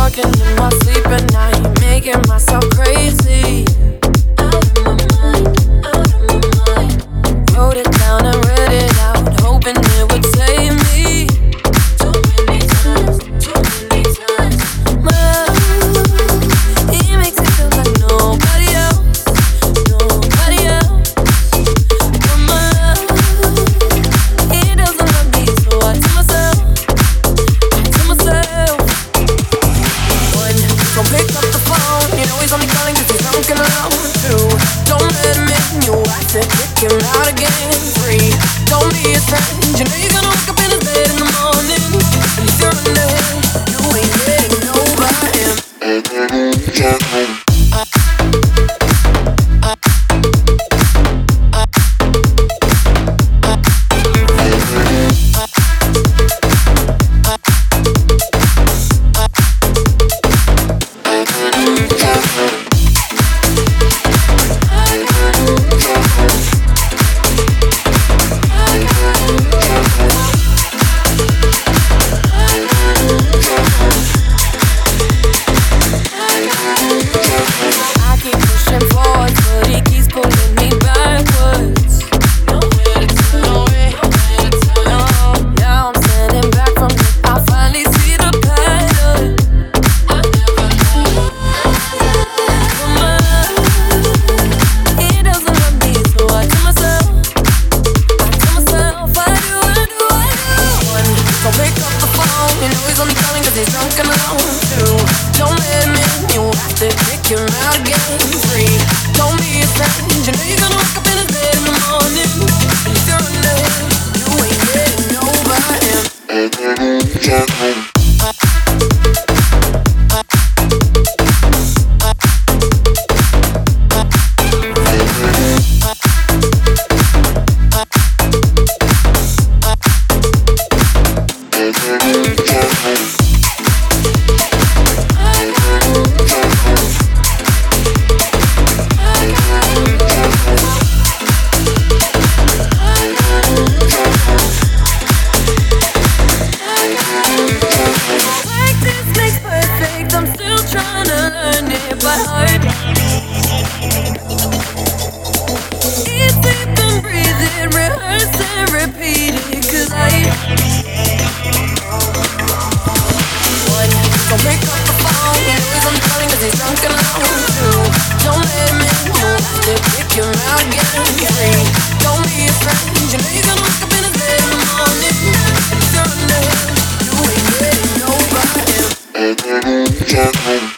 Talking in my sleep at night, making myself crazy. Out of my mind, out of my mind. Wrote it down and read it out, hoping it would save me. Too many times, too many times. My love, he makes it feel like nobody else, nobody else. But my love, he doesn't love me, so I tell myself, one, don't pick up the phone, you know he's only calling 'cause he's drunk and alone. Two, don't let him in, you have to kick him out again. Three, don't be his friend, you know you're gonna wake up in his bed in the morning. And if you're in there, you ain't getting over him. Gentlemen.